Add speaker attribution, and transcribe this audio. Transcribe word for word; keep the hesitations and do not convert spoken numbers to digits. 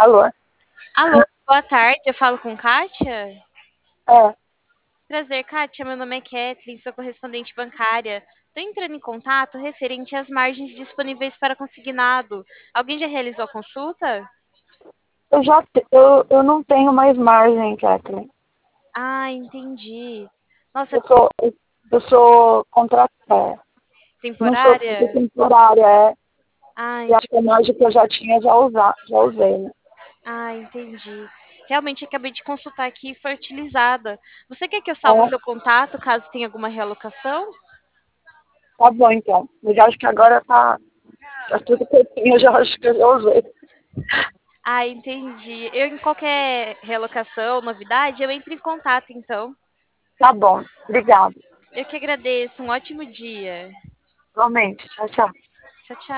Speaker 1: Alô?
Speaker 2: Alô, boa tarde, eu falo com Kátia?
Speaker 1: É,
Speaker 2: Prazer, Kátia, meu nome é Kathleen, sou correspondente bancária. Estou entrando em contato referente às margens disponíveis para consignado. Alguém já realizou a consulta?
Speaker 1: eu já te- eu, eu não tenho mais margem, Kathleen.
Speaker 2: Ah, entendi. Nossa,
Speaker 1: Eu sou, eu sou contratada. Não sou sou
Speaker 2: temporária?
Speaker 1: temporária, é.
Speaker 2: Ah,
Speaker 1: E
Speaker 2: ent-
Speaker 1: a margem que eu já tinha, já, usar, já usei, né?
Speaker 2: ah, entendi. Realmente acabei de consultar aqui e foi utilizada. Você quer que eu salve o
Speaker 1: É,
Speaker 2: seu contato caso tenha alguma realocação?
Speaker 1: tá bom, então. Mas acho que agora tá, tá tudo certinho, eu já acho que eu já usei.
Speaker 2: Ah, entendi. Eu, em qualquer realocação, novidade, eu entro em contato, então.
Speaker 1: Tá bom, obrigado.
Speaker 2: Eu que agradeço. Um ótimo dia.
Speaker 1: Igualmente, tchau, tchau.
Speaker 2: Tchau, tchau.